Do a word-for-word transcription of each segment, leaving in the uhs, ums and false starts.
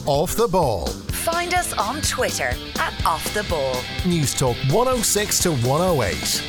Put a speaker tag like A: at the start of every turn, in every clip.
A: Off the Ball.
B: Find us on Twitter at Off the Ball.
A: News Talk one oh six to one oh eight.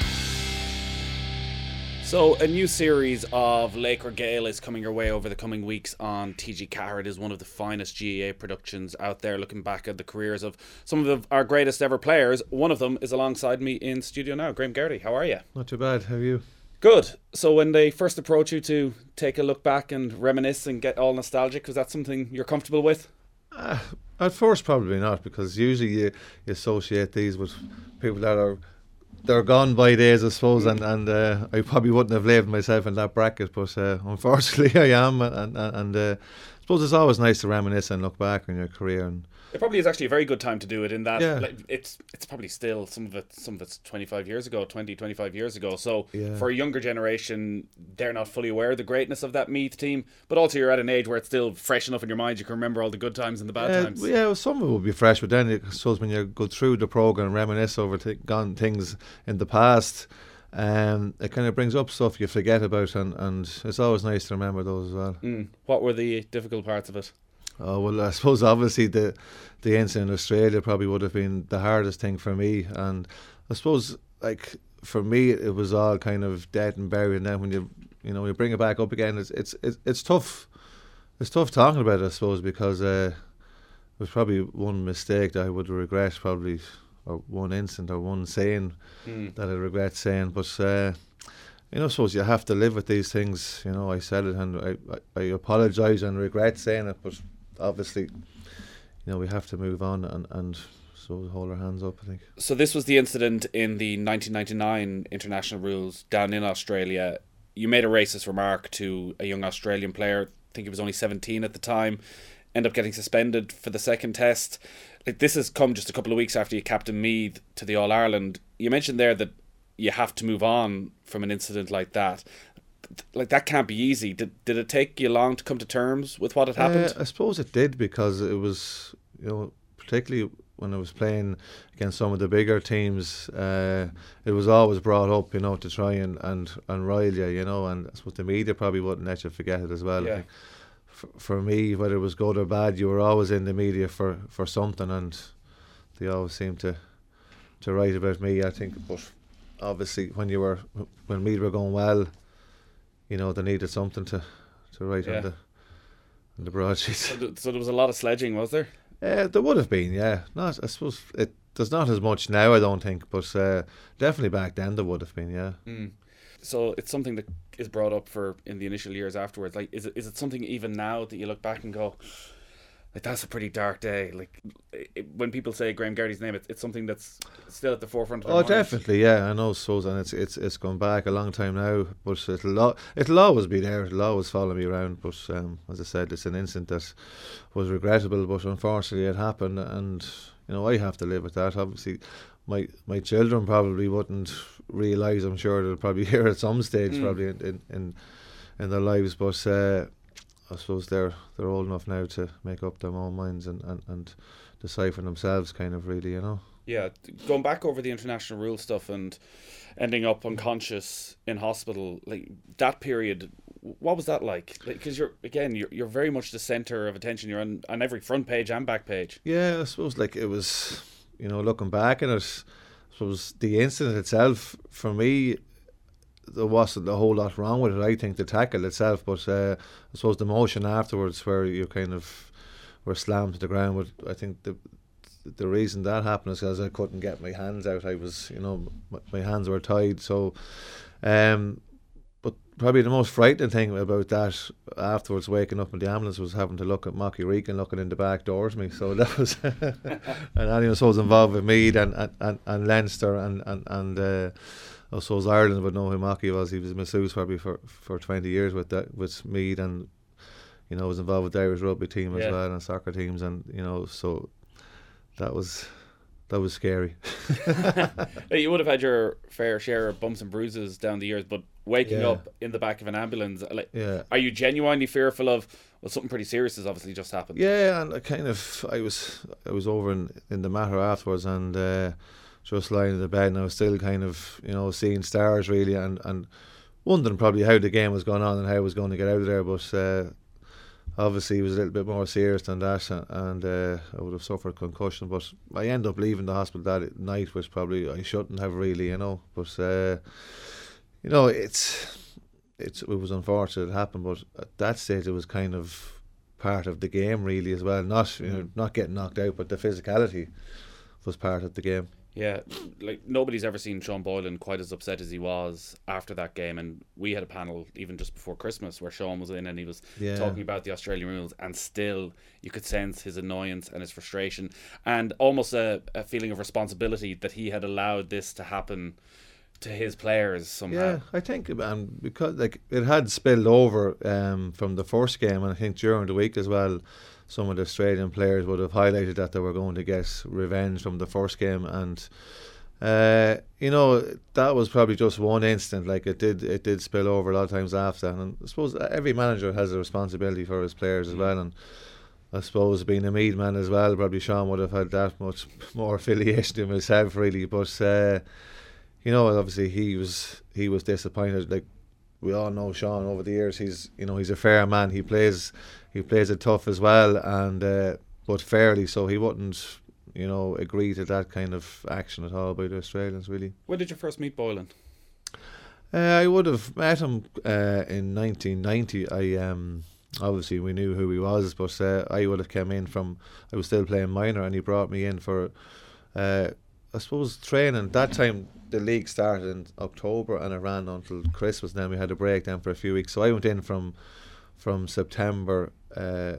C: So a new series of Laker Gale is coming your way over the coming weeks on T G Ceathair. It is one of the finest G A A productions out there, looking back at the careers of some of the, our greatest ever players. One of them is alongside me in studio now. Graham Geraghty, how are you?
D: Not too bad, how are you?
C: Good. So when they first approach you to take a look back and reminisce and get all nostalgic, was that something you're comfortable with?
D: Uh, at first probably not, because usually you, you associate these with people that are they're gone by days, I suppose, and, and uh, I probably wouldn't have labelled myself in that bracket, but uh, unfortunately I am, and, and, and uh, I suppose it's always nice to reminisce and look back on your career. And
C: it probably is actually a very good time to do it, in that
D: yeah.
C: like, it's it's probably still some of it some of it's twenty-five years ago, twenty, twenty-five years ago. So
D: yeah.
C: for a younger generation, they're not fully aware of the greatness of that Meath team, but also you're at an age where it's still fresh enough in your mind you can remember all the good times and the bad
D: uh,
C: times.
D: Yeah, well, some of it will be fresh, but then I suppose when you go through the programme and reminisce over th- gone things in the past, um, it kind of brings up stuff you forget about, and, and it's always nice to remember those as well.
C: Mm. What were the difficult parts of it?
D: Oh, well, I suppose obviously the the incident in Australia probably would have been the hardest thing for me, and I suppose like for me it was all kind of dead and buried. And then when you you know you bring it back up again, it's it's it's, it's tough. It's tough talking about it, I suppose, because uh, it was probably one mistake that I would regret, probably, or one incident or one saying mm. that I regret saying. But uh, you know, I suppose you have to live with these things. You know, I said it, and I I, I apologise and regret saying it, but obviously, you know, we have to move on and, and so hold our hands up, I think.
C: So this was the incident in the nineteen ninety-nine international rules down in Australia. You made a racist remark to a young Australian player. I think he was only seventeen at the time. Ended up getting suspended for the second test. Like, this has come just a couple of weeks after you captained Meath to the All-Ireland. You mentioned there that you have to move on from an incident like that. Like, that can't be easy. Did did it take you long to come to terms with what had happened?
D: Uh, I suppose it did, because it was, you know, particularly when I was playing against some of the bigger teams, uh, it was always brought up, you know, to try and, and, and rile you, you know, and I suppose the media probably wouldn't let you forget it as well.
C: Yeah.
D: I think for, for me, whether it was good or bad, you were always in the media for, for something, and they always seemed to to write about me, I think. But obviously, when you were when media were going well, you know, they needed something to, to write yeah. on the on the broadsheets.
C: So, th- so there was a lot of sledging, was there?
D: Uh, there would have been, yeah. Not, I suppose it. There's not as much now, I don't think, but uh, definitely back then there would have been, yeah.
C: Mm. So it's something that is brought up for in the initial years afterwards. Like, is it is it something even now that you look back and go, like, that's a pretty dark day? Like, it, when people say Graham Geraghty's name, it's, it's something that's still at the forefront of their
D: Oh,
C: mind.
D: definitely, yeah. I know, so, and it's it's it's gone back a long time now, but it'll it'll always be there. It'll always follow me around. But um, as I said, it's an incident that was regrettable, but unfortunately it happened, and you know, I have to live with that. Obviously, my my children probably wouldn't realise. I'm sure they'll probably hear at some stage, mm. probably in, in in in their lives, but. Uh, I suppose they're they're old enough now to make up their own minds and, and, and decide for themselves, kind of, really, you know.
C: Yeah, going back over the international rule stuff and ending up unconscious in hospital, like that period, what was that like? Because like, you're again, you're you're very much the centre of attention. You're on, on every front page and back page.
D: Yeah, I suppose like it was, you know, looking back at it, I suppose the incident itself for me, there wasn't a whole lot wrong with it, I think, the tackle itself, but uh, I suppose the motion afterwards where you kind of were slammed to the ground, with, I think the the reason that happened is because I couldn't get my hands out. I was, you know, my, my hands were tied, so um, but probably the most frightening thing about that afterwards, waking up in the ambulance, was having to look at Mocky Regan looking in the back doors me. So that was and anyone so was involved with Meath and, and, and, and Leinster and and, and uh, I suppose Ireland would know who Mocky was. He was a masseuse probably for, for twenty years with that, with Meath, and you know, was involved with the Irish rugby team as yeah. well, and soccer teams, and you know, so that was that was scary.
C: You would have had your fair share of bumps and bruises down the years, but waking
D: yeah.
C: up in the back of an ambulance, like,
D: yeah.
C: are you genuinely fearful of, well, something pretty serious has obviously just happened?
D: Yeah, and I kind of, I was, I was over in, in the matter afterwards, and uh, just lying in the bed, and I was still kind of, you know, seeing stars really, and, and wondering probably how the game was going on and how I was going to get out of there. But uh, obviously, it was a little bit more serious than that, and, and uh, I would have suffered concussion. But I ended up leaving the hospital that night, which probably I shouldn't have really, you know. But uh, you know, it's it's it was unfortunate it happened, but at that stage it was kind of part of the game really as well. Not you know not getting knocked out, but the physicality was part of the game.
C: Yeah, like nobody's ever seen Sean Boylan quite as upset as he was after that game, and we had a panel even just before Christmas where Sean was in and he was
D: Yeah.
C: talking about the Australian rules, and still you could sense his annoyance and his frustration and almost a, a feeling of responsibility that he had allowed this to happen to his players somehow.
D: Yeah, I think um, because like it had spilled over um, from the first game, and I think during the week as well, some of the Australian players would have highlighted that they were going to get revenge from the first game, and uh, you know that was probably just one instant. Like it did, it did spill over a lot of times after, and I suppose every manager has a responsibility for his players as well, and I suppose being a Meath man as well, probably Sean would have had that much more affiliation to himself really, but. Uh, You know, obviously he was he was disappointed. Like we all know Sean over the years, he's you know he's a fair man. He plays he plays it tough as well, and uh, but fairly. So he wouldn't you know agree to that kind of action at all by the Australians really.
C: When did you first meet Boylan?
D: Uh, I would have met him uh, in nineteen ninety. I um obviously we knew who he was, but uh, I would have come in from I was still playing minor, and he brought me in for uh, I suppose training. That time the league started in October and it ran until Christmas. Then we had a break then for a few weeks. So I went in from from September uh,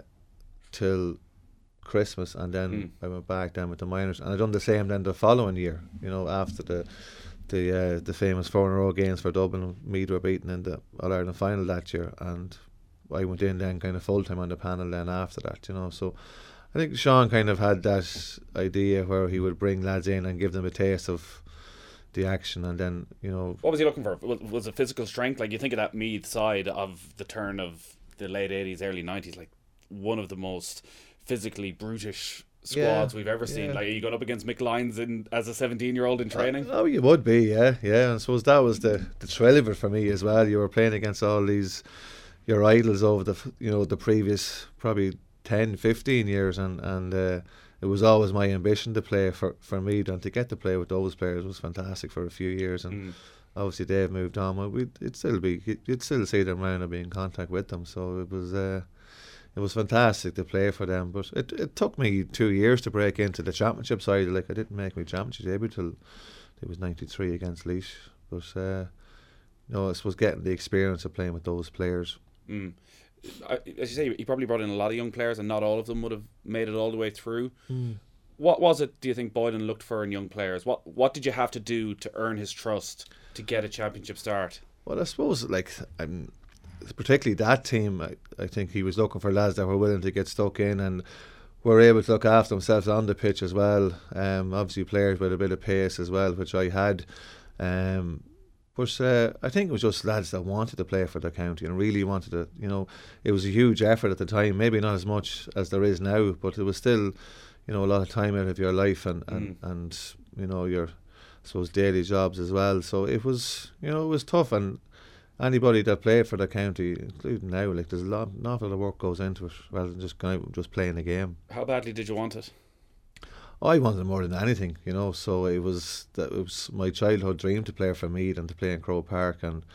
D: till Christmas, and then
C: Mm.
D: I went back then with the minors, and I done the same then the following year. You know, after the the uh, the famous four in a row games for Dublin, Meath were beaten in the All Ireland final that year, and I went in then kind of full time on the panel then after that. You know, so. I think Sean kind of had that idea where he would bring lads in and give them a taste of the action, and then you know.
C: What was he looking for? Was, was it physical strength? Like you think of that Meath side of the turn of the late eighties, early nineties, like one of the most physically brutish squads
D: Yeah,
C: we've ever seen.
D: yeah.
C: Like you got up against Mick Lyons in as a seventeen-year-old in training.
D: Oh, you would be, yeah, yeah. And I suppose that was the the thrill of it for me as well. You were playing against all these your idols over the f- you know the previous probably ten, fifteen years, and and uh, it was always my ambition to play for for me, and to get to play with those players was fantastic for a few years. And
C: Mm.
D: obviously they've moved on. Well, we'd it'd still be you'd still see them around and be in contact with them. So it was uh, it was fantastic to play for them. But it it took me two years to break into the championship side. Like I didn't make my championship debut till it was ninety-three against Laois. But uh, you know, I suppose getting the experience of playing with those players.
C: Mm. I, as you say, he probably brought in a lot of young players, and not all of them would have made it all the way through.
D: Mm.
C: What was it, do you think, Boylan looked for in young players? What What did you have to do to earn his trust to get a championship start?
D: Well, I suppose like um, particularly that team, I, I think he was looking for lads that were willing to get stuck in and were able to look after themselves on the pitch as well. Um, obviously players with a bit of pace as well, which I had. Um, but uh, I think it was just lads that wanted to play for the county and really wanted to. You know, it was a huge effort at the time. Maybe not as much as there is now, but it was still, you know, a lot of time out of your life and and,
C: Mm.
D: and you know your, I suppose, daily jobs as well. So it was, you know, it was tough. And anybody that played for the county, including now, like there's a lot, an awful lot of work goes into it rather than just going out and just playing a game.
C: How badly did you want it?
D: I wanted it more than anything, you know. So it was that it was my childhood dream to play for Meath and to play in Croke Park, and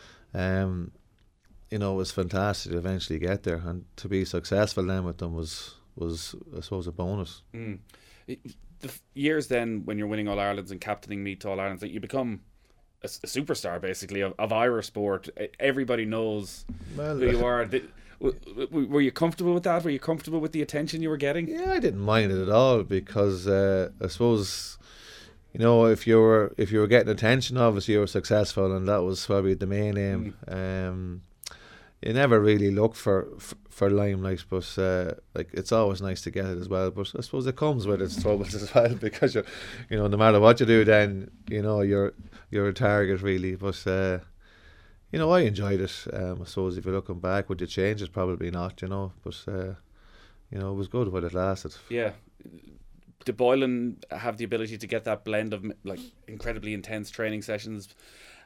D: um, you know, it was fantastic to eventually get there and to be successful then with them was was I suppose a bonus.
C: Mm. It- The f- years then when you're winning All Irelands and captaining Meath to All Irelands, like you become a, s- a superstar basically of, of Irish sport. E- Everybody knows
D: Well,
C: who you are. Did, w- w- were you comfortable with that? Were you comfortable with the attention you were getting?
D: Yeah, I didn't mind it at all because uh, I suppose, you know, if you were if you were getting attention, obviously you were successful, and that was probably the main aim. Um, you never really look for for, for limelight, but uh, like it's always nice to get it as well. But I suppose it comes with its troubles as well because you're, you know, no matter what you do, then you know you're you're a target really. But uh, you know, I enjoyed it. Um, I suppose if you're looking back, would you change it? Probably not. You know, but uh, you know, it was good while it lasted.
C: Yeah. Did Boylan have the ability to get that blend of like incredibly intense training sessions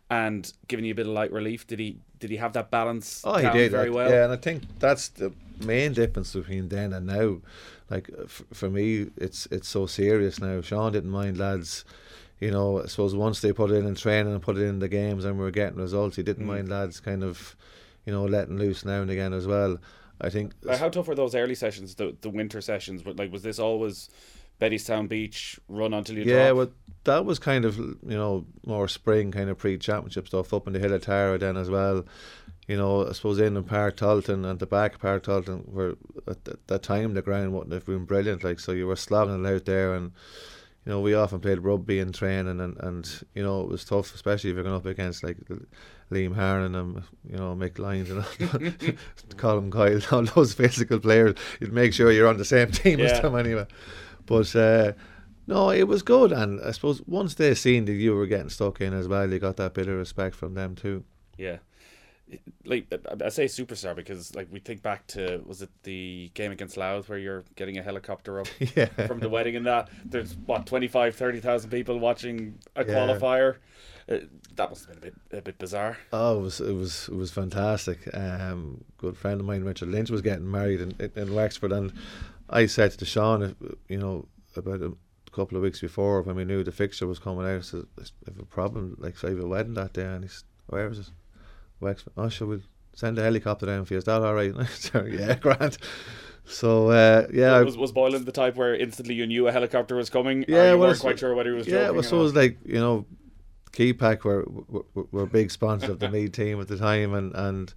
C: and giving you a bit of light relief. Did he did he have that balance
D: Oh, he
C: down
D: did
C: very
D: I-
C: well?
D: Yeah, and I think that's the main difference between then and now. Like f- for me, it's it's so serious now. Sean didn't mind lads. You know, I suppose once they put it in in training and put it in the games and we were getting results, he didn't
C: Mm.
D: mind lads kind of, you know, letting loose now and again as well. I think.
C: Like, how tough were those early sessions, the the winter sessions? But like, was this always Bettystown Beach, run until you
D: Yeah,
C: drop?
D: well, that was kind of, you know, more spring kind of pre-championship stuff up in the Hill of Tara then as well. You know, I suppose in in Park Talton and the back of Park Talton were at th- that time the ground wouldn't have been brilliant. Like, so you were slogging it out there, and you know, we often played rugby in training, and, and you know, it was tough, especially if you're going up against like Liam Harnan and, you know, Mick Lyons and all, Colin Kyle, all those physical players. You'd make sure you're on the same team
C: Yeah.
D: as them anyway. But uh, no, it was good, and I suppose once they seen that you were getting stuck in as well, you got that bit of respect from them too.
C: Yeah. Like, I I say superstar because, like, we think back to, was it the game against Louth where you're getting a helicopter up
D: Yeah.
C: from the wedding, and that there's what twenty-five, thirty thousand people watching a
D: Yeah.
C: qualifier. Uh, that must have been a bit a bit bizarre.
D: Oh, it was it was it was fantastic. Um, good friend of mine, Richard Lynch, was getting married in, in, in Wexford, and I said to Sean, if, you know, about a couple of weeks before when we knew the fixture was coming out, I said, "I have a problem. Like, so I have a wedding that day," and he said, "Where is it?" Wexford. "Oh, sure, we'll send a helicopter down for you. Is that all right?" And I said, "Yeah, grand." So uh, yeah,
C: was was Boylan the type where instantly you knew a helicopter was coming?
D: Yeah,
C: or you
D: well,
C: weren't
D: it's-
C: quite sure whether he was
D: yeah,
C: joking.
D: well,
C: or
D: so it
C: not?
D: was like, you know, Keypack were, were were big sponsors of the Meath team at the time, and and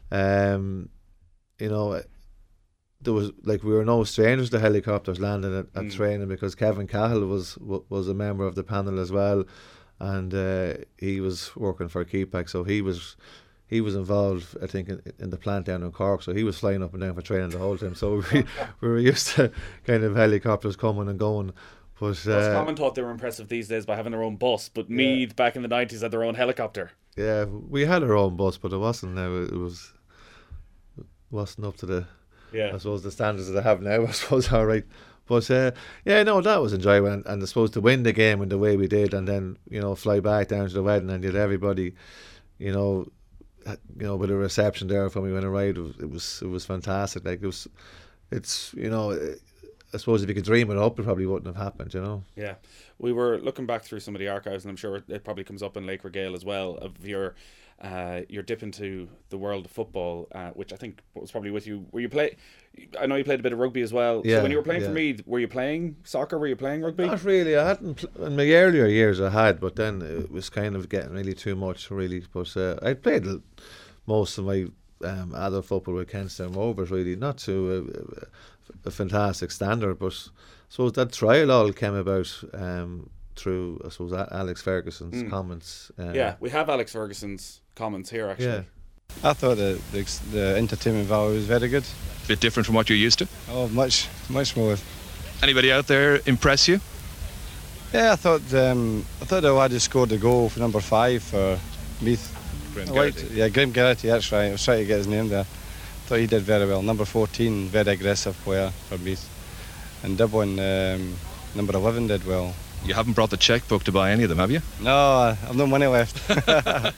D: um, you know, there was like we were no strangers to helicopters landing at, at
C: Mm.
D: training, because Kevin Cahill was wa- was a member of the panel as well, and uh, he was working for Keypack, so he was. He was involved, I think, in, in the plant down in Cork, so he was flying up and down for training the whole time. So we, we were used to kind of helicopters coming and going. But
C: Well,
D: uh,
C: Common thought they were impressive these days by having their own bus, but Meath back in the nineties had their own helicopter.
D: yeah, we had our own bus, but it wasn't now. It was it wasn't up to the,
C: Yeah.
D: I suppose, the standards that they have now. I suppose, all right. But uh, yeah, no, that was enjoyable, and, and I suppose to win the game in the way we did, and then, you know, fly back down to the wedding and get everybody, you know, you know, with a reception there when we went arrived, it was, it was it was fantastic. Like, it was, it's, you know, I suppose if you could dream it up, it probably wouldn't have happened, you know.
C: Yeah, we were looking back through some of the archives, and I'm sure it probably comes up in Lake Regale as well, of your uh, your dip into the world of football, uh, which I think was probably with you. Were you play? I know you played a bit of rugby as well.
D: Yeah,
C: So when you were playing for
D: yeah.
C: Meath, were you playing soccer? Were you playing rugby?
D: Not really. I hadn't pl- in my earlier years. I had, but then it was kind of getting really too much, really. But uh, I played l- most of my um, adult football with Kentstown Rovers, really, not to a, a fantastic standard, but I suppose that trial all came about um, through, I suppose, A- Alex Ferguson's
C: Mm.
D: comments. Uh,
C: Yeah, we have Alex Ferguson's comments here actually.
D: yeah.
E: I thought the, the ex- the entertainment value was very good.
F: Bit different from what you're used to.
E: Oh, much, much more.
F: Anybody out there impress you?
E: Yeah, I thought um, I thought the lad who scored the goal for number five for Meath.
F: Graham
E: I liked-
F: Garrity.
E: yeah, Graham Garrity, that's right. I was trying to get his name there. Thought he did very well. Number fourteen, very aggressive player for Meath. And Dublin, um, number eleven, did well.
F: You haven't brought the checkbook to buy any of them, have you?
E: No, I've no money left.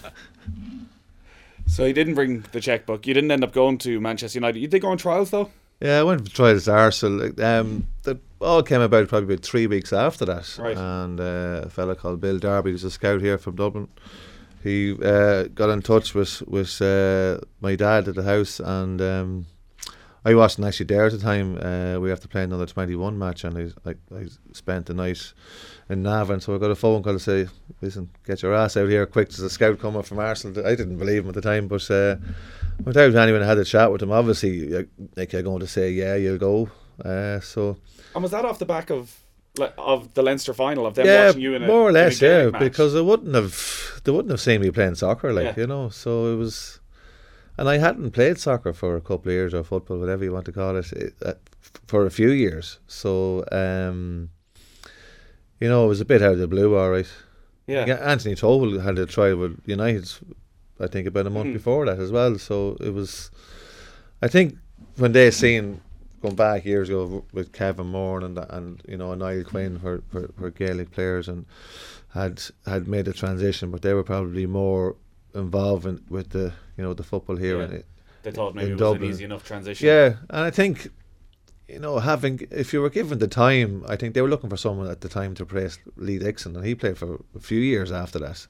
C: So you didn't bring the checkbook. You didn't end up going to Manchester United. You did go on trials though.
D: Yeah, I went to try this Arsenal. Um, that all came about probably about three weeks after that.
C: Right.
D: And uh, a fella called Bill Darby, who's a scout here from Dublin, he uh, got in touch with with uh, my dad at the house, and um, I wasn't actually there at the time. Uh, we have to play another twenty-one match, and I, I, I spent the night in Navan, so I got a phone call to say, "Listen, get your ass out here quick. There's a scout coming from Arsenal." I didn't believe him at the time, but uh, without anyone had a chat with him, obviously, you're, like, you're going to say, "Yeah, you'll go." Uh, so
C: And was that off the back of like, of the Leinster final, of them
D: yeah,
C: watching you in a
D: more or
C: in a
D: less,
C: Gaelic
D: yeah,
C: match?
D: because they wouldn't have they wouldn't have seen me playing soccer, like,
C: Yeah.
D: you know. So it was, and I hadn't played soccer for a couple of years, or football, whatever you want to call it, it uh, for a few years. So um, you know, it was a bit out of the blue, all right.
C: yeah.
D: Yeah, Anthony Toble had a trial with United, I think, about a month
C: Mm.
D: before that as well. So it was, I think, when they seen going back years ago with Kevin Moore and and you know Niall Quinn were, were, were Gaelic players and had had made a transition, but they were probably more involved in, with the you know the football here.
C: Yeah.
D: In,
C: They thought maybe
D: in
C: it was
D: Dublin.
C: an easy enough transition.
D: Yeah, and I think you know having if you were given the time, I think they were looking for someone at the time to replace Lee Dixon, and he played for a few years after that.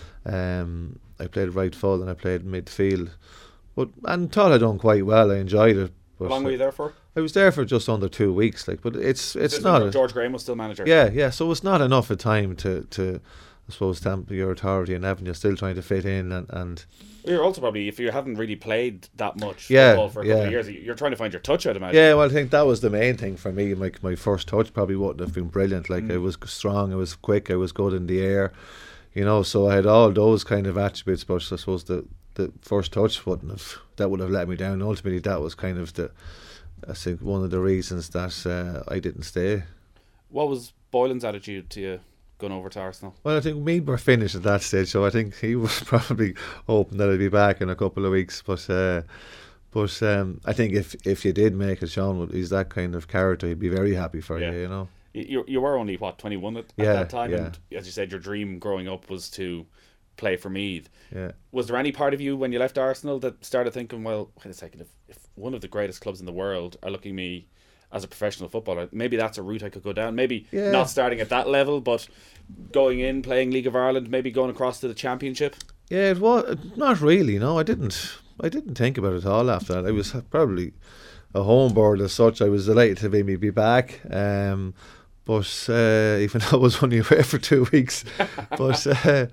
D: Um, I played right full and I played midfield, but and thought I'd done quite well. I enjoyed it. But
C: How long were you there for?
D: I was there for just under two weeks, like, but it's it's
C: This is
D: not.
C: when
D: A,
C: George Graham was still manager.
D: yeah, yeah. So it's not enough of time to to, I suppose, stamp your authority and Evan. You're still trying to fit in and and.
C: You're also probably, if you haven't really played that much
D: Yeah,
C: football for a couple
D: yeah.
C: of years, you're trying to find your touch, I'd imagine.
D: Yeah, well, I think that was the main thing for me. My my first touch probably wouldn't have been brilliant. Like,
C: Mm.
D: I was strong, I was quick, I was good in the air, you know. So I had all those kind of attributes, but I suppose the, the first touch wouldn't have, that would have let me down. Ultimately, that was kind of the, I think, one of the reasons that uh, I didn't stay.
C: What was Boylan's attitude to you going over to Arsenal?
D: Well, I think we were finished at that stage, so I think he was probably hoping that I'd be back in a couple of weeks. But uh, but um, I think if if you did make it, Sean, he's that kind of character. He'd be very happy for
C: Yeah.
D: you, you know.
C: You you were only, what, twenty-one at, at
D: Yeah,
C: that time?
D: yeah.
C: And as you said, your dream growing up was to play for Meath.
D: Yeah.
C: Was there any part of you when you left Arsenal that started thinking, well, wait a second, if, if one of the greatest clubs in the world are looking at me as a professional footballer, maybe that's a route I could go down. Maybe
D: Yeah.
C: not starting at that level, but going in, playing League of Ireland, maybe going across to the Championship.
D: Yeah, it was not really. No, I didn't. I didn't think about it at all after that. I was probably a homeboard as such. I was delighted to maybe be back. Um, but uh, even though I was only away for two weeks, but uh,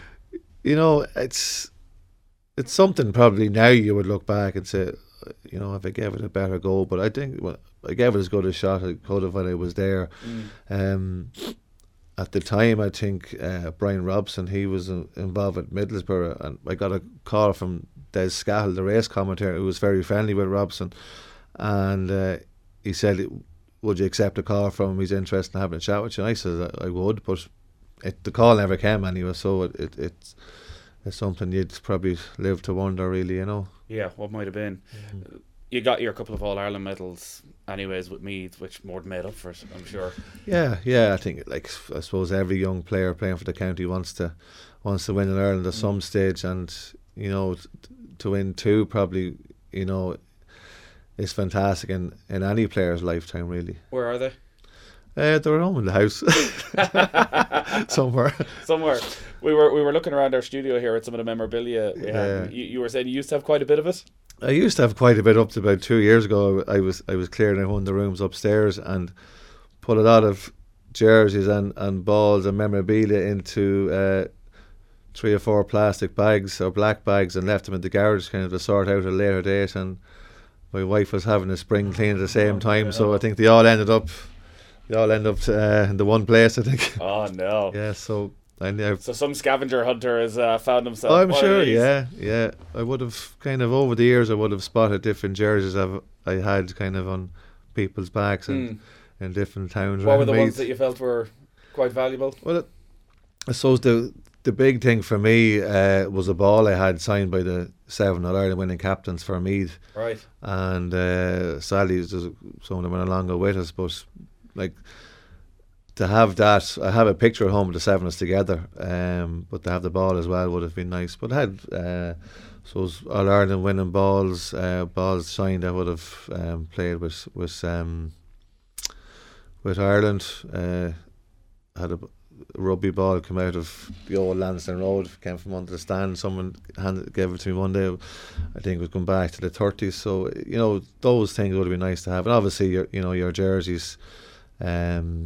D: you know, it's it's something probably now you would look back and say, you know, if I gave it a better go. But I think well, I gave it as good a shot as I could have when I was there.
C: Mm.
D: Um, at the time, I think uh, Brian Robson, he was uh, involved at Middlesbrough, and I got a call from Des Scahill, the race commentator, who was very friendly with Robson, and uh, he said, would you accept a call from him? He's interested in having a chat with you. And I said I would, but it, the call never came anyway, so it, it it's, it's something you'd probably live to wonder, really, you know.
C: Yeah, what might have been.
D: Mm-hmm.
C: You got your couple of All-Ireland medals anyways with Meath, which more than made up for it, I'm sure.
D: Yeah, yeah. I think, like, I suppose every young player playing for the county wants to wants to win in Ireland at some stage, and you know, t- to win two probably, you know, is fantastic in, in any player's lifetime, really.
C: Where are they?
D: Uh, they're home in the house somewhere.
C: Somewhere. We were we were looking around our studio here at some of the memorabilia we
D: Yeah.
C: had. You, you were saying you used to have quite a bit of it?
D: I used to have quite a bit up to about two years ago. I was I was clearing out one of the rooms upstairs and put a lot of jerseys and, and balls and memorabilia into uh, three or four plastic bags or black bags and left them in the garage kind of to sort out at a later date. And my wife was having a spring clean at the same time, so I think they all ended up they all ended up uh, in the one place, I think.
C: Oh no.
D: Yeah, so I know.
C: So some scavenger hunter has uh, found himself.
D: I'm
C: one of
D: sure,
C: these.
D: yeah, yeah. I would have kind of over the years, I would have spotted different jerseys I've I had kind of on people's backs and
C: Mm.
D: in different towns.
C: What were
D: around
C: the ones
D: Meath.
C: that you felt were quite valuable?
D: Well, it, I suppose the the big thing for me uh, was a ball I had signed by the seven All Ireland winning captains for Meath,
C: Right.
D: and uh, sadly there's some of them are no longer with us, but like. To have that, I have a picture at home of the seven of us together, um, but to have the ball as well would have been nice. But I had, uh, so All Ireland winning balls, uh, balls signed. I would have um, played with with um, with Ireland. Uh, had a rugby ball come out of the old Lansdowne Road, came from under the stand. Someone handed, gave it to me one day. I think it was going back to the thirties. So you know those things would have been nice to have, and obviously your you know your jerseys. Um,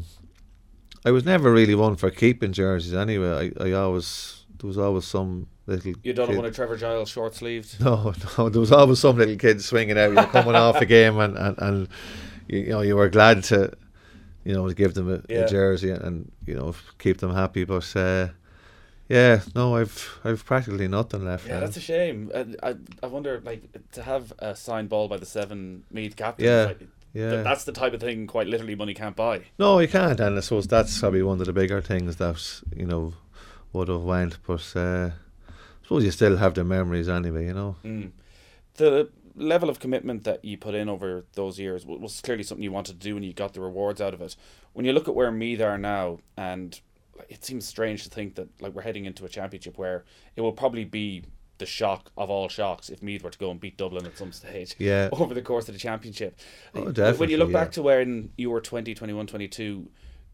D: I was never really one for keeping jerseys anyway. I, I always there was always some little.
C: You don't
D: kid.
C: have one of Trevor Giles short sleeved?
D: No, no. There was always some little kid swinging out. You're coming off a game, and, and, and you, you know you were glad to, you know, to give them a,
C: Yeah.
D: a jersey and, and you know keep them happy. But uh, yeah, no, I've I've practically nothing left.
C: Yeah,
D: now.
C: that's a shame. I, I I wonder, like, to have a signed ball by the seven Meath captains.
D: Yeah.
C: Like,
D: Yeah.
C: th- that's the type of thing, quite literally, money can't buy.
D: No, you can't, and I suppose that's probably one of the bigger things that you know would have went. But uh, I suppose you still have the memories anyway, you know.
C: Mm. The level of commitment that you put in over those years was clearly something you wanted to do and you got the rewards out of it. When you look at where Meath are now, and it seems strange to think that like we're heading into a championship where it will probably be the shock of all shocks if Meath were to go and beat Dublin at some stage
D: yeah.
C: over the course of the championship.
D: Oh, definitely,
C: when you look
D: yeah.
C: back to when you were twenty, twenty-one, twenty-two,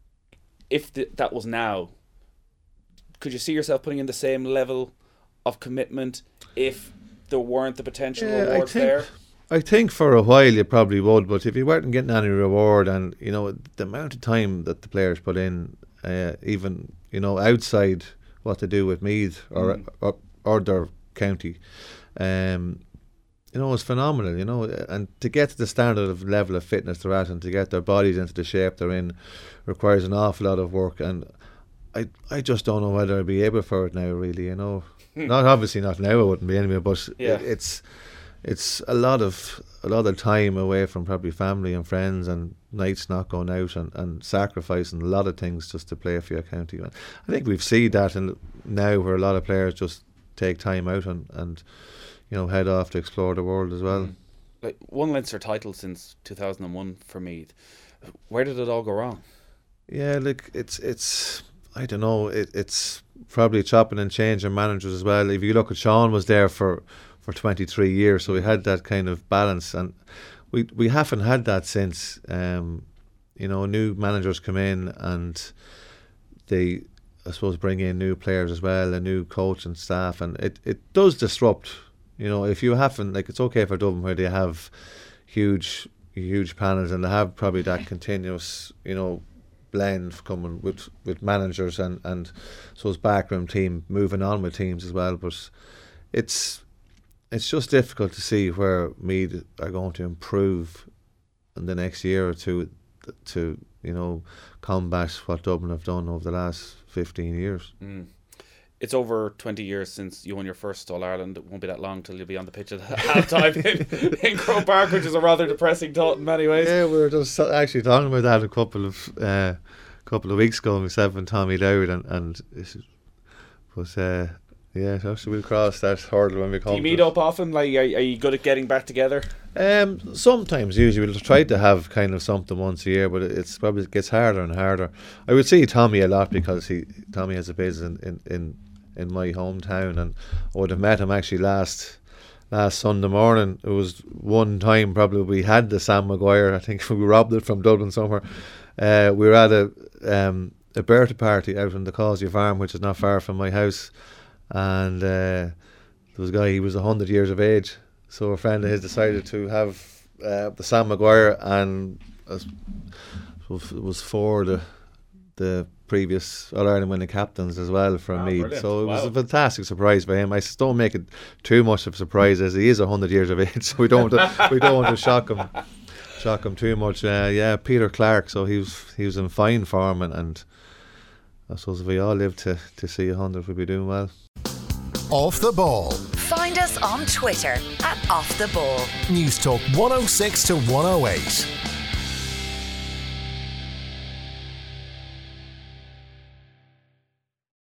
C: if the, that was now, could you see yourself putting in the same level of commitment if there weren't the potential
D: Yeah,
C: rewards
D: I think,
C: there?
D: I think for a while you probably would, but if you weren't getting any reward, and you know the amount of time that the players put in, uh, even you know outside what they do with Meath or
C: Mm.
D: or, or their county, um, you know, it's phenomenal. You know, and to get to the standard of level of fitness they're at, and to get their bodies into the shape they're in, requires an awful lot of work. And I I just don't know whether I'd be able for it now. Really, you know, not obviously not now. I wouldn't be anyway, but
C: Yeah.
D: it, it's. It's a lot of a lot of time away from probably family and friends, and nights not going out, and, and sacrificing a lot of things just to play for your county. I think we've seen that in now where a lot of players just take time out and, and you know head off to explore the world as well.
C: Mm. Like one Leinster title since two thousand one for Meath. Where did it all go wrong?
D: Yeah, look, it's it's I don't know. It, it's probably chopping and changing managers as well. If you look at Sean was there for. for twenty-three years, so we had that kind of balance, and we we haven't had that since. Um, you know, new managers come in and they, I suppose, bring in new players as well, a new coach and staff, and it, it does disrupt. You know, if you haven't, like, it's okay for Dublin where they have huge huge panels and they have probably that continuous, you know, blend coming with with managers and and so it's backroom team moving on with teams as well, but it's. It's just difficult to see where Meath are going to improve in the next year or two to, you know, combat what Dublin have done over the last fifteen years.
C: Mm. It's over twenty years since you won your first All-Ireland. It won't be that long till you'll be on the pitch at half-time in, in Croke Park, which is a rather depressing thought in many ways.
D: Yeah, we were just actually talking about that a couple of uh, couple of weeks ago, myself and Tommy Dowd, and, and it was... Uh, Yeah, so we'll cross that hurdle when we come.
C: Do you
D: to
C: meet
D: it.
C: up often? Like, are, are you good at getting back together?
D: Um, sometimes, usually we'll try to have kind of something once a year, but it's probably it gets harder and harder. I would see Tommy a lot because he Tommy has a business in, in, in, in my hometown, and I would have met him actually last last Sunday morning. It was one time probably we had the Sam Maguire. I think we robbed it from Dublin somewhere. Uh, we were at a um, a birthday party out on the Causey Farm, which is not far from my house. And uh, there was a guy, he was one hundred years of age, so a friend of his decided to have uh, the Sam Maguire, and uh, it was for the the previous All-Ireland winning captains as well from
C: Oh,
D: Meath.
C: brilliant.
D: So it was
C: Wow.
D: a fantastic surprise for him. I just don't make it too much of a surprise, as he is one hundred years of age, so we don't want to, we don't want to shock him shock him too much. Uh, yeah, Peter Clark, so he was, he was in fine form, and, and I suppose if we all live to, to see one hundred, we'd be doing well.
A: Off the Ball.
B: Find us on Twitter at Off the Ball.
A: News Talk one oh six to one oh eight.